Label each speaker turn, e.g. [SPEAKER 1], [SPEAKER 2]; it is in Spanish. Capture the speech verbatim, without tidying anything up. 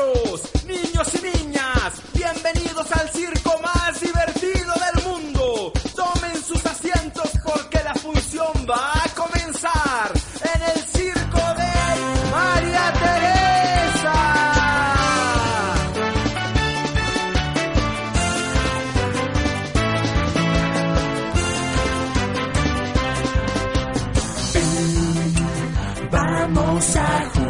[SPEAKER 1] caballeros, niños y niñas, bienvenidos al circo más divertido del mundo. Tomen sus asientos porque la función va a comenzar en el circo de María Teresa.
[SPEAKER 2] Ven, vamos a jugar.